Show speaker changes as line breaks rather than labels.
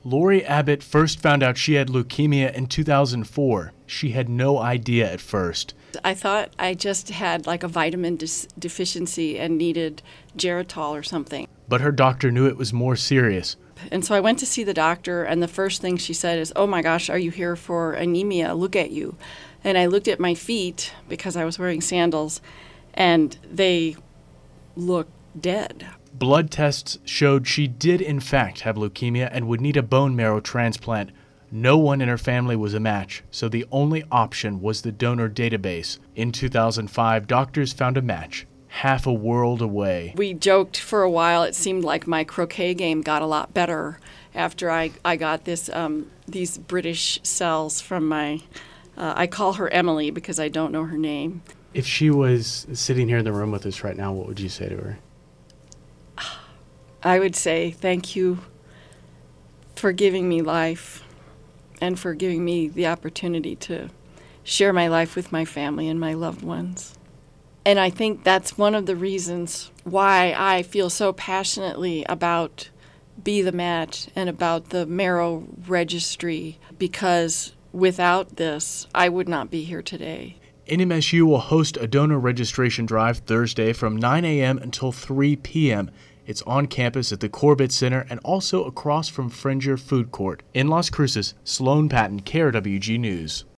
Lori Abbott first found out she had leukemia in 2004. She had no idea at first.
I thought I just had like a vitamin deficiency and needed Geritol or something.
But her doctor knew it was more serious.
And so I went to see the doctor, and the first thing she said is, "Oh my gosh, are you here for anemia? Look at you." And I looked at my feet because I was wearing sandals, and they looked dead.
Blood tests showed she did in fact have leukemia and would need a bone marrow transplant. No one in her family was a match, so the only option was the donor database. In 2005, doctors found a match, half a world away.
We joked for a while. It seemed like my croquet game got a lot better after I got these British cells from my, I call her Emily because I don't know her name.
If she was sitting here in the room with us right now, what would you say to her?
I would say thank you for giving me life and for giving me the opportunity to share my life with my family and my loved ones. And I think that's one of the reasons why I feel so passionately about Be the Match and about the Marrow Registry, because without this, I would not be here today.
NMSU will host a donor registration drive Thursday from 9 a.m. until 3 p.m. It's on campus at the Corbett Center and also across from Fringer Food Court. In Las Cruces, Sloan Patton, KRWG News.